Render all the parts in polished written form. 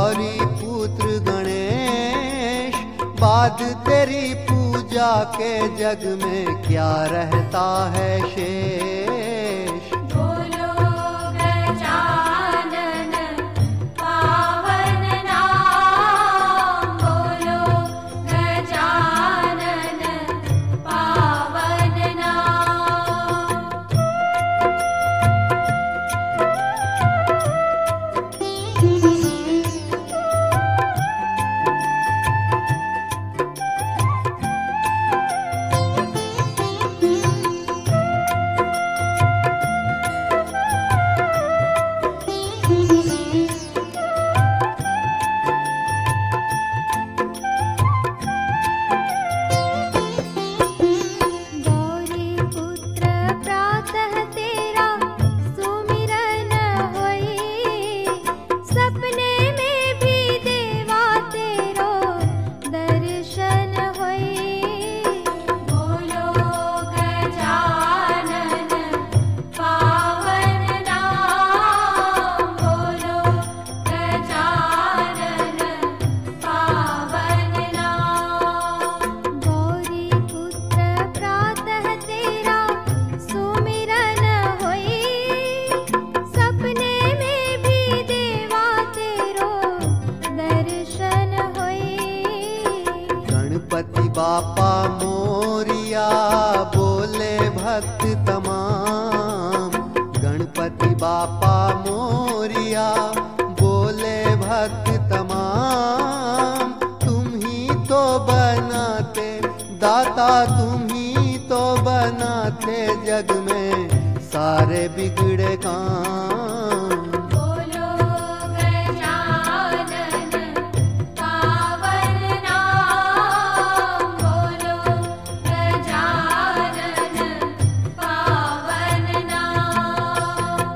गौरी पुत्र गणेश, बाद तेरी पूजा के जग में क्या रहता है शेष। बोलो गजानन पावन नाम, बोलो गजानन पावन नाम। गौरी पुत्र प्रातः तेरा सुमिरन होई, सपने में भी देवा तेरो दर्शन होई। बोलो गजानन पावन नाम, बोलो गजानन पावन नाम। गौरी पुत्र प्रातः तेरा सुमिरन होई, सपने में भी देवा तेरो दर्शन होई। गणपति बापा मोरिया बोले भक्त तमाम, गणपति बापा मोरिया बोले भक्त तमाम। तुम ही तो बनाते दाता, तुम ही तो बनाते जग में सारे बिगड़े काम। बोलो गजानन पावन नाम, बोलो गजानन पावन नाम।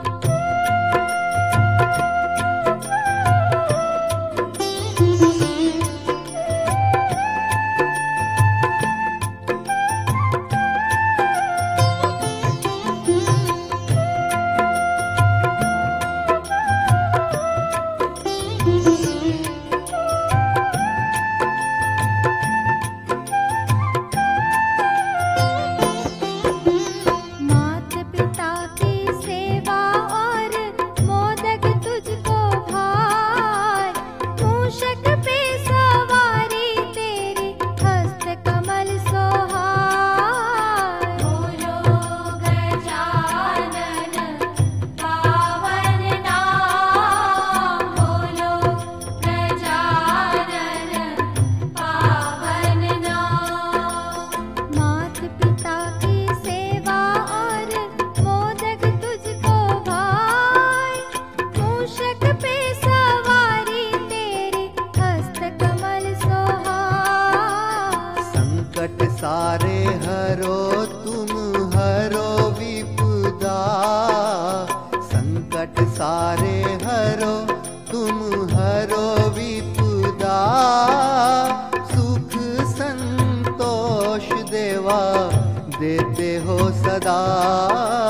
मात पिता की सेवा और मोदक तुझको भार, मूषक पे सवारी तेरी हस्त कमल सोहार। बोलो गजानन पावन नाम, बोलो गजानन पावन नाम। मात पिता की सेवा और मोदक तुझको भार, मूषक पे सवारी तेरी हस्त कमल सोहार। संकट सारे हरो तुम हरो विपदा, संकट सारे हरो तुम हरो विपदा। सुख संतोष देवा देते हो सदा।